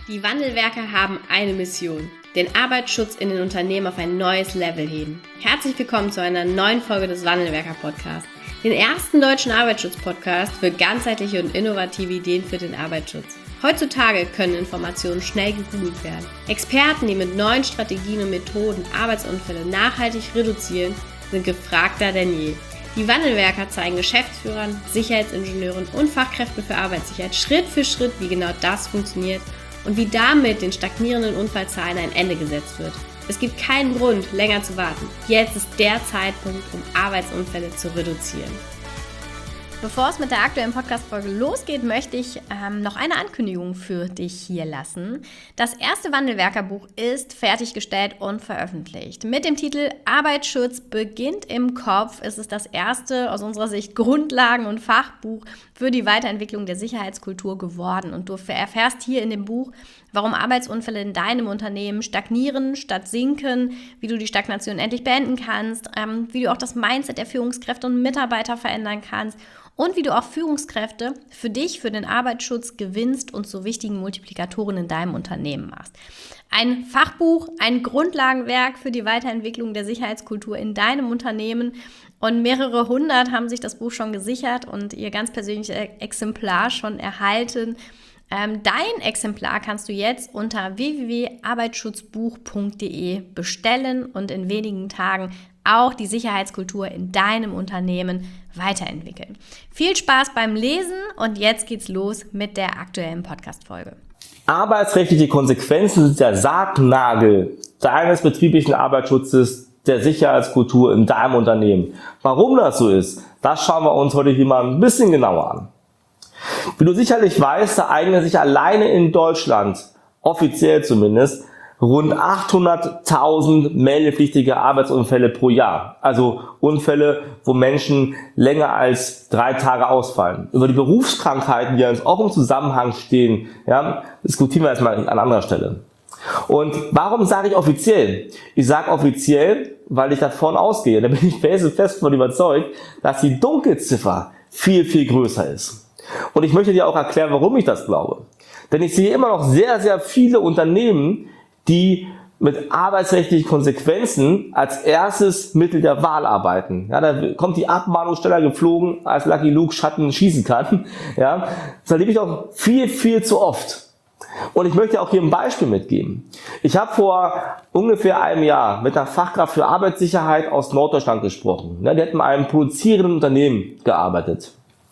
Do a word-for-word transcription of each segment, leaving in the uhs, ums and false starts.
Die Wandelwerker haben eine Mission: den Arbeitsschutz in den Unternehmen auf ein neues Level heben. Herzlich willkommen zu einer neuen Folge des Wandelwerker-Podcasts, den ersten deutschen Arbeitsschutz-Podcast für ganzheitliche und innovative Ideen für den Arbeitsschutz. Heutzutage können Informationen schnell gegoogelt werden. Experten, die mit neuen Strategien und Methoden Arbeitsunfälle nachhaltig reduzieren, sind gefragter denn je. Die Wandelwerker zeigen Geschäftsführern, Sicherheitsingenieuren und Fachkräften für Arbeitssicherheit Schritt für Schritt, wie genau das funktioniert und wie damit den stagnierenden Unfallzahlen ein Ende gesetzt wird. Es gibt keinen Grund, länger zu warten. Jetzt ist der Zeitpunkt, um Arbeitsunfälle zu reduzieren. Bevor es mit der aktuellen Podcast-Folge losgeht, möchte ich ähm, noch eine Ankündigung für dich hier lassen. Das erste Wandelwerkerbuch ist fertiggestellt und veröffentlicht. Mit dem Titel Arbeitsschutz beginnt im Kopf ist es das erste, aus unserer Sicht, Grundlagen- und Fachbuch für die Weiterentwicklung der Sicherheitskultur geworden. Und du erfährst hier in dem Buch, warum Arbeitsunfälle in deinem Unternehmen stagnieren statt sinken, wie du die Stagnation endlich beenden kannst, ähm, wie du auch das Mindset der Führungskräfte und Mitarbeiter verändern kannst und wie du auch Führungskräfte für dich, für den Arbeitsschutz gewinnst und zu wichtigen Multiplikatoren in deinem Unternehmen machst. Ein Fachbuch, ein Grundlagenwerk für die Weiterentwicklung der Sicherheitskultur in deinem Unternehmen, und mehrere hundert haben sich das Buch schon gesichert und ihr ganz persönliches Exemplar schon erhalten. Ähm, dein Exemplar kannst du jetzt unter w w w punkt arbeitsschutzbuch punkt d e bestellen und in wenigen Tagen auch die Sicherheitskultur in deinem Unternehmen weiterentwickeln. Viel Spaß beim Lesen und jetzt geht's los mit der aktuellen Podcast-Folge. Arbeitsrechtliche Konsequenzen sind der Sargnagel deines betrieblichen Arbeitsschutzes, der Sicherheitskultur in deinem Unternehmen. Warum das so ist, das schauen wir uns heute hier mal ein bisschen genauer an. Wie du sicherlich weißt, ereignen sich alleine in Deutschland, offiziell zumindest, rund achthunderttausend meldepflichtige Arbeitsunfälle pro Jahr. Also Unfälle, wo Menschen länger als drei Tage ausfallen. Über die Berufskrankheiten, die uns auch im Zusammenhang stehen, ja, diskutieren wir erstmal an anderer Stelle. Und warum sage ich offiziell? Ich sage offiziell, weil ich davon ausgehe, da bin ich fest von überzeugt, dass die Dunkelziffer viel, viel größer ist. Und ich möchte dir auch erklären, warum ich das glaube. Denn ich sehe immer noch sehr, sehr viele Unternehmen, die mit arbeitsrechtlichen Konsequenzen als erstes Mittel der Wahl arbeiten. Ja, da kommt die Abmahnung schneller geflogen, als Lucky Luke Schatten schießen kann. Ja, das erlebe ich auch viel, viel zu oft. Und ich möchte auch hier ein Beispiel mitgeben. Ich habe vor ungefähr einem Jahr mit einer Fachkraft für Arbeitssicherheit aus Norddeutschland gesprochen. Die hat in einem produzierenden Unternehmen gearbeitet.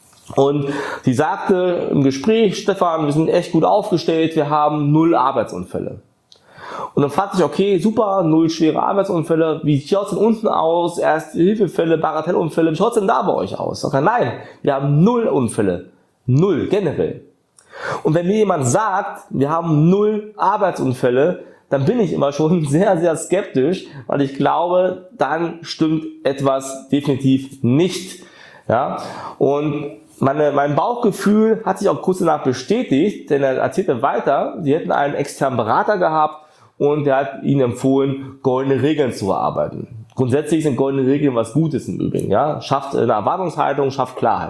Und sie sagte im Gespräch: Stefan, wir sind echt gut aufgestellt, wir haben null Arbeitsunfälle. Und dann fragte ich: okay, super, null schwere Arbeitsunfälle, wie schaut es denn unten aus? Erste-Hilfefälle, Bagatellunfälle, wie schaut es denn da bei euch aus? Ich sage: nein, wir haben null Unfälle. Null, generell. Und wenn mir jemand sagt, wir haben null Arbeitsunfälle, dann bin ich immer schon sehr, sehr skeptisch, weil ich glaube, dann stimmt etwas definitiv nicht. Ja? Und meine, mein Bauchgefühl hat sich auch kurz danach bestätigt, denn er erzählte weiter, sie hätten einen externen Berater gehabt und der hat ihnen empfohlen, goldene Regeln zu erarbeiten. Grundsätzlich sind goldene Regeln was Gutes im Übrigen. Ja? Schafft eine Erwartungshaltung, schafft Klarheit.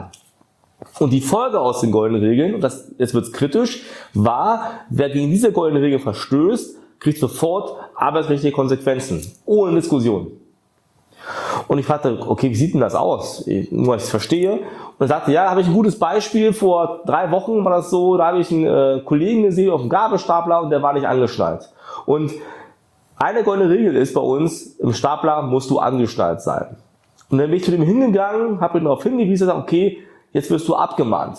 Und die Folge aus den goldenen Regeln, und das, jetzt wird's kritisch, war, wer gegen diese goldenen Regeln verstößt, kriegt sofort arbeitsrechtliche Konsequenzen. Ohne Diskussion. Und ich fragte: okay, wie sieht denn das aus? Nur, dass ich es verstehe. Und er sagte: ja, da habe ich ein gutes Beispiel. Vor drei Wochen war das so, da habe ich einen äh, Kollegen gesehen auf dem Gabelstapler und der war nicht angeschnallt. Und eine goldene Regel ist bei uns, im Stapler musst du angeschnallt sein. Und dann bin ich zu dem hingegangen, habe ihn darauf hingewiesen und gesagt: okay, jetzt wirst du abgemahnt.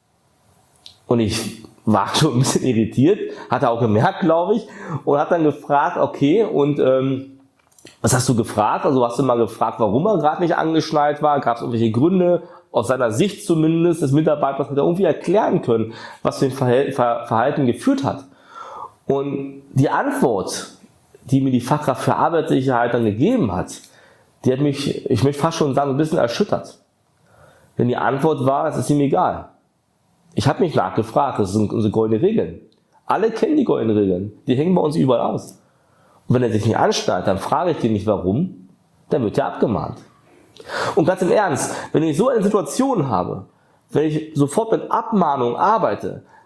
Und ich war schon ein bisschen irritiert, hat er auch gemerkt, glaube ich, und hat dann gefragt: okay, und ähm, was hast du gefragt? Also hast du mal gefragt, warum er gerade nicht angeschnallt war? Gab es irgendwelche Gründe, aus seiner Sicht zumindest, des Mitarbeiters, hat er irgendwie erklären können, was für ein Verhalten geführt hat? Und die Antwort, die mir die Fachkraft für Arbeitssicherheit dann gegeben hat, die hat mich, ich möchte fast schon sagen, ein bisschen erschüttert. Denn die Antwort war: es ist ihm egal. Ich habe mich nachgefragt, das sind unsere goldenen Regeln. Alle kennen die goldenen Regeln, die hängen bei uns überall aus. Und wenn er sich nicht anschnallt, dann frage ich den nicht warum, dann wird er abgemahnt. Und ganz im Ernst, wenn ich so eine Situation habe, wenn ich sofort mit Abmahnung arbeite,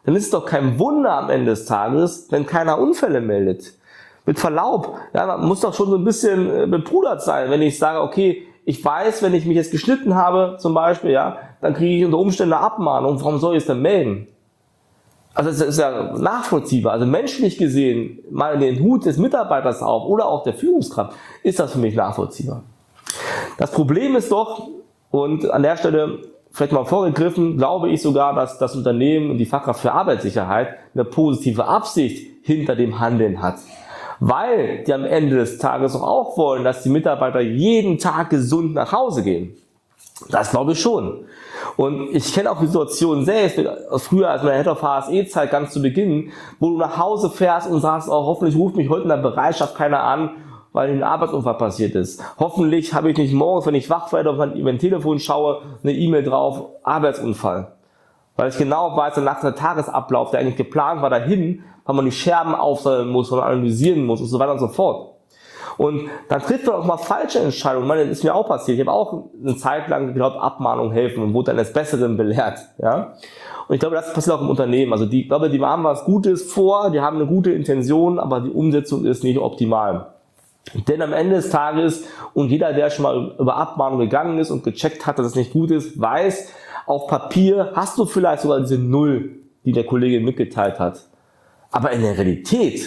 dann ist es doch kein Wunder am Ende des Tages, wenn keiner Unfälle meldet. Mit Verlaub, ja, man muss doch schon so ein bisschen bepudert sein, wenn ich sage, okay, ich weiß, wenn ich mich jetzt geschnitten habe, zum Beispiel, ja, dann kriege ich unter Umständen eine Abmahnung. Warum soll ich es denn melden? Also es ist ja nachvollziehbar. Also menschlich gesehen, mal in den Hut des Mitarbeiters auf oder auch der Führungskraft, ist das für mich nachvollziehbar. Das Problem ist doch, und an der Stelle vielleicht mal vorgegriffen, glaube ich sogar, dass das Unternehmen und die Fachkraft für Arbeitssicherheit eine positive Absicht hinter dem Handeln hat. Weil die am Ende des Tages auch wollen, dass die Mitarbeiter jeden Tag gesund nach Hause gehen. Das glaube ich schon. Und ich kenne auch die Situation selbst, früher als meine Head of H S E-Zeit ganz zu Beginn, wo du nach Hause fährst und sagst, oh, hoffentlich ruft mich heute in der Bereitschaft keiner an, weil ein Arbeitsunfall passiert ist. Hoffentlich habe ich nicht morgens, wenn ich wach werde, auf mein, mein Telefon schaue, eine E-Mail drauf, Arbeitsunfall. Weil ich genau weiß, nach dem Tagesablauf, der eigentlich geplant war, dahin, weil man die Scherben aufsammeln muss, weil man analysieren muss und so weiter und so fort. Und dann trifft man auch mal falsche Entscheidungen. Ich meine, das ist mir auch passiert. Ich habe auch eine Zeit lang geglaubt, Abmahnungen helfen und wurde dann des Besseren belehrt. Ja? Und ich glaube, das passiert auch im Unternehmen. Also die, ich glaube, die haben was Gutes vor, die haben eine gute Intention, aber die Umsetzung ist nicht optimal. Denn am Ende des Tages, und jeder, der schon mal über Abmahnung gegangen ist und gecheckt hat, dass es nicht gut ist, weiß, auf Papier hast du vielleicht sogar diese Null, die der Kollege mitgeteilt hat. Aber in der Realität,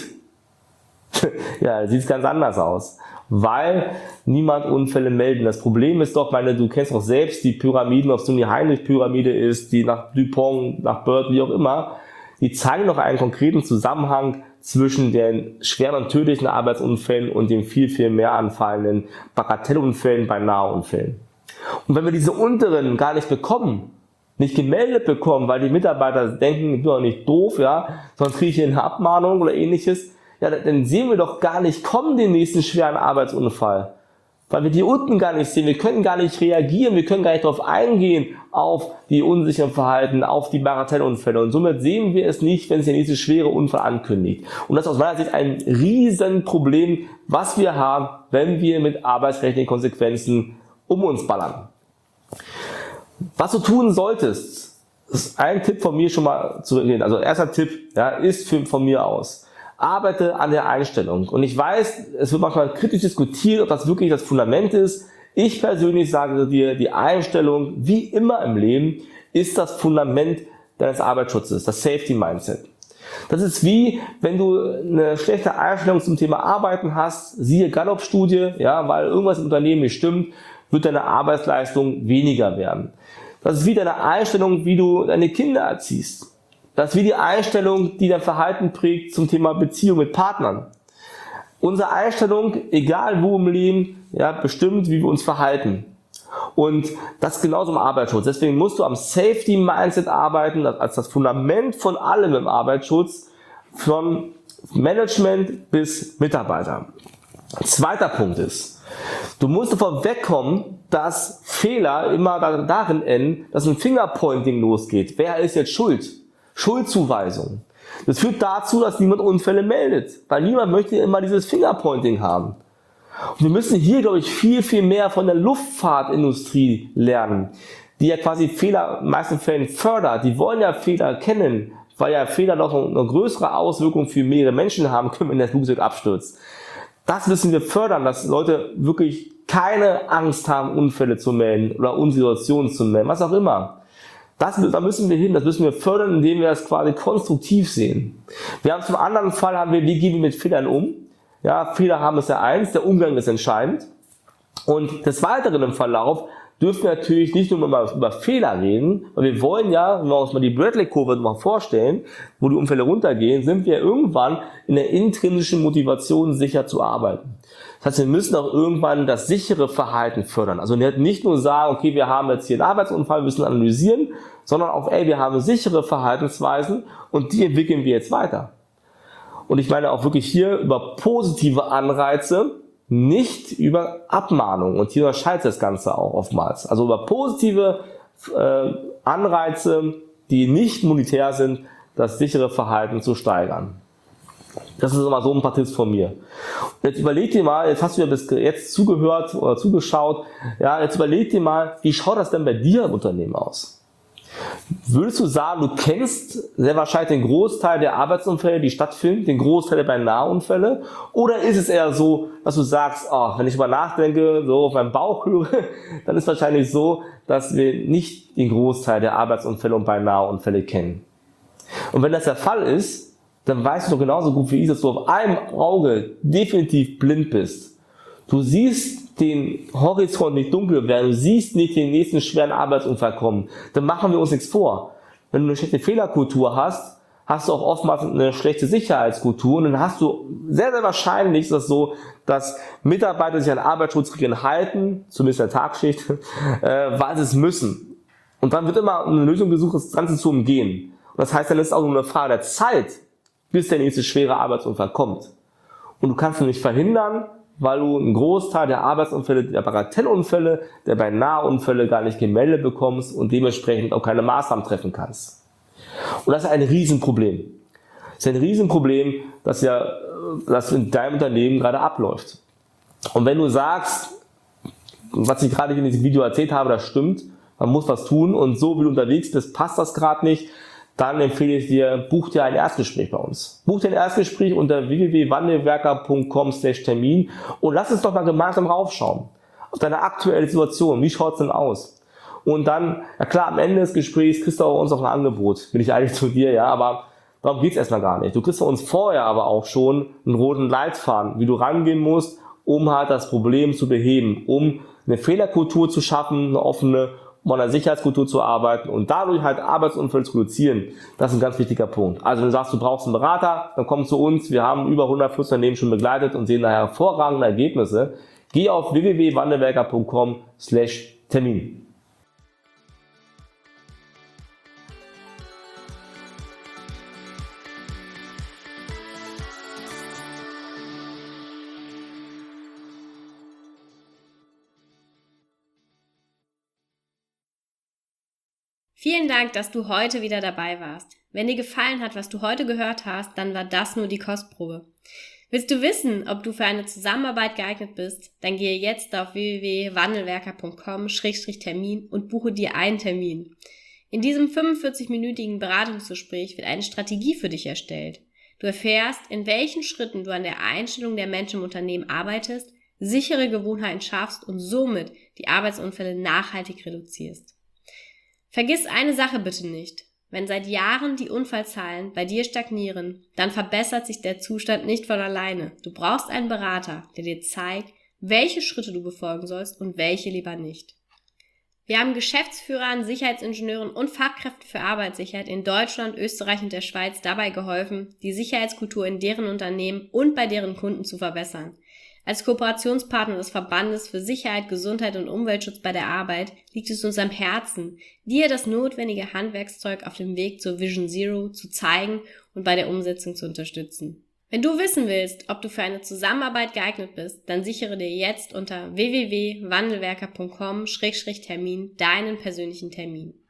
ja, sieht es ganz anders aus, weil niemand Unfälle melden. Das Problem ist doch, meine, du kennst doch selbst die Pyramiden, ob es nun die Heinrich-Pyramide ist, die nach Dupont, nach Bird, wie auch immer, die zeigen doch einen konkreten Zusammenhang zwischen den schweren und tödlichen Arbeitsunfällen und den viel, viel mehr anfallenden Bagatellunfällen bei Nahunfällen. Und wenn wir diese unteren gar nicht bekommen, nicht gemeldet bekommen, weil die Mitarbeiter denken, ich bin doch nicht doof, ja, sonst kriege ich hier eine Abmahnung oder ähnliches, ja, dann sehen wir doch gar nicht kommen den nächsten schweren Arbeitsunfall. Weil wir die unten gar nicht sehen, wir können gar nicht reagieren, wir können gar nicht darauf eingehen, auf die unsicheren Verhalten, auf die Bagatellunfälle. Und somit sehen wir es nicht, wenn sich der nächste schwere Unfall ankündigt. Und das ist aus meiner Sicht ein Riesenproblem, was wir haben, wenn wir mit arbeitsrechtlichen Konsequenzen um uns ballern. Was du tun solltest, ist ein Tipp von mir schon mal zu reden. Also erster Tipp, ja, ist für, von mir aus. Arbeite an der Einstellung. Und ich weiß, es wird manchmal kritisch diskutiert, ob das wirklich das Fundament ist. Ich persönlich sage dir, die Einstellung, wie immer im Leben, ist das Fundament deines Arbeitsschutzes, das Safety Mindset. Das ist wie, wenn du eine schlechte Einstellung zum Thema Arbeiten hast, siehe Gallup-Studie, ja, weil irgendwas im Unternehmen nicht stimmt, wird deine Arbeitsleistung weniger werden. Das ist wie deine Einstellung, wie du deine Kinder erziehst. Das ist wie die Einstellung, die dein Verhalten prägt zum Thema Beziehung mit Partnern. Unsere Einstellung, egal wo im Leben, ja, bestimmt, wie wir uns verhalten. Und das ist genauso im Arbeitsschutz. Deswegen musst du am Safety Mindset arbeiten, als das Fundament von allem im Arbeitsschutz, von Management bis Mitarbeiter. Zweiter Punkt ist, du musst davon wegkommen, dass Fehler immer darin enden, dass ein Fingerpointing losgeht. Wer ist jetzt schuld? Schuldzuweisung. Das führt dazu, dass niemand Unfälle meldet, weil niemand möchte immer dieses Fingerpointing haben. Und wir müssen hier, glaube ich, viel, viel mehr von der Luftfahrtindustrie lernen, die ja quasi Fehler in den meisten Fällen fördert. Die wollen ja Fehler kennen, weil ja Fehler noch eine größere Auswirkung für mehrere Menschen haben können, wenn das Flugzeug abstürzt. Das müssen wir fördern, dass Leute wirklich keine Angst haben, Unfälle zu melden oder Unsituationen zu melden, was auch immer. Das, da müssen wir hin, das müssen wir fördern, indem wir das quasi konstruktiv sehen. Wir haben zum anderen Fall, haben wir, wie gehen wir mit Fehlern um? Ja, Fehler haben ist ja eins, der Umgang ist entscheidend. Und des Weiteren im Verlauf dürfen wir natürlich nicht nur mal über Fehler reden, weil wir wollen ja, wenn wir uns mal die Bradley-Kurve mal vorstellen, wo die Unfälle runtergehen, sind wir irgendwann in der intrinsischen Motivation, sicher zu arbeiten. Das heißt, wir müssen auch irgendwann das sichere Verhalten fördern. Also nicht nur sagen, okay, wir haben jetzt hier einen Arbeitsunfall, wir müssen analysieren, sondern auch, ey, wir haben sichere Verhaltensweisen und die entwickeln wir jetzt weiter. Und ich meine auch wirklich hier über positive Anreize, nicht über Abmahnung. Und hier unterscheidet das Ganze auch oftmals. Also über positive äh, Anreize, die nicht monetär sind, das sichere Verhalten zu steigern. Das ist immer so ein paar Tipps von mir. Jetzt überleg dir mal, jetzt hast du ja bis jetzt zugehört oder zugeschaut, ja, jetzt überleg dir mal, wie schaut das denn bei dir im Unternehmen aus? Würdest du sagen, du kennst sehr wahrscheinlich den Großteil der Arbeitsunfälle, die stattfinden, den Großteil der Beinahe-Unfälle? Oder ist es eher so, dass du sagst, oh, wenn ich über nachdenke, so auf meinen Bauch höre, dann ist es wahrscheinlich so, dass wir nicht den Großteil der Arbeitsunfälle und Beinahe-Unfälle kennen. Und wenn das der Fall ist, dann weißt du doch genauso gut wie ich, dass du auf einem Auge definitiv blind bist. Du siehst den Horizont nicht dunkel werden, du siehst nicht den nächsten schweren Arbeitsunfall kommen. Dann machen wir uns nichts vor. Wenn du eine schlechte Fehlerkultur hast, hast du auch oftmals eine schlechte Sicherheitskultur und dann hast du sehr, sehr wahrscheinlich ist das so, dass Mitarbeiter sich an Arbeitsschutzregeln halten, zumindest in der Tagschicht, äh, weil sie es müssen. Und dann wird immer eine Lösung gesucht, das Ganze zu umgehen. Und das heißt, dann ist es auch nur eine Frage der Zeit, bis der nächste schwere Arbeitsunfall kommt. Und du kannst ihn nicht verhindern, weil du einen Großteil der Arbeitsunfälle, der Bagatellunfälle, der Beinahe-Unfälle gar nicht gemeldet bekommst und dementsprechend auch keine Maßnahmen treffen kannst. Und das ist ein Riesenproblem. Das ist ein Riesenproblem, das ja, das in deinem Unternehmen gerade abläuft. Und wenn du sagst, was ich gerade in diesem Video erzählt habe, das stimmt, man muss was tun und so wie du unterwegs bist, passt das gerade nicht, dann empfehle ich dir, buch dir ein Erstgespräch bei uns. Buch dir ein Erstgespräch unter w w w punkt wandelwerker punkt com slash Termin und lass uns doch mal gemeinsam raufschauen. Auf deine aktuelle Situation, wie schaut's denn aus? Und dann, ja klar, am Ende des Gesprächs kriegst du auch uns auch ein Angebot. Bin ich eigentlich zu dir, ja, aber darum geht's erstmal gar nicht. Du kriegst von uns vorher aber auch schon einen roten Leitfaden, wie du rangehen musst, um halt das Problem zu beheben, um eine Fehlerkultur zu schaffen, eine offene, um an der Sicherheitskultur zu arbeiten und dadurch halt Arbeitsunfälle zu reduzieren. Das ist ein ganz wichtiger Punkt. Also wenn du sagst, du brauchst einen Berater, dann komm zu uns. Wir haben über hundertfünfzig Unternehmen schon begleitet und sehen daher hervorragende Ergebnisse. Geh auf w w w punkt wandelwerker punkt com slash Termin. Vielen Dank, dass du heute wieder dabei warst. Wenn dir gefallen hat, was du heute gehört hast, dann war das nur die Kostprobe. Willst du wissen, ob du für eine Zusammenarbeit geeignet bist? Dann gehe jetzt auf w w w punkt wandelwerker punkt com slash Termin und buche dir einen Termin. In diesem fünfundvierzig-minütigen Beratungsgespräch wird eine Strategie für dich erstellt. Du erfährst, in welchen Schritten du an der Einstellung der Menschen im Unternehmen arbeitest, sichere Gewohnheiten schaffst und somit die Arbeitsunfälle nachhaltig reduzierst. Vergiss eine Sache bitte nicht. Wenn seit Jahren die Unfallzahlen bei dir stagnieren, dann verbessert sich der Zustand nicht von alleine. Du brauchst einen Berater, der dir zeigt, welche Schritte du befolgen sollst und welche lieber nicht. Wir haben Geschäftsführern, Sicherheitsingenieuren und Fachkräften für Arbeitssicherheit in Deutschland, Österreich und der Schweiz dabei geholfen, die Sicherheitskultur in deren Unternehmen und bei deren Kunden zu verbessern. Als Kooperationspartner des Verbandes für Sicherheit, Gesundheit und Umweltschutz bei der Arbeit liegt es uns am Herzen, dir das notwendige Handwerkszeug auf dem Weg zur Vision Zero zu zeigen und bei der Umsetzung zu unterstützen. Wenn du wissen willst, ob du für eine Zusammenarbeit geeignet bist, dann sichere dir jetzt unter w w w punkt wandelwerker punkt com slash Termin deinen persönlichen Termin.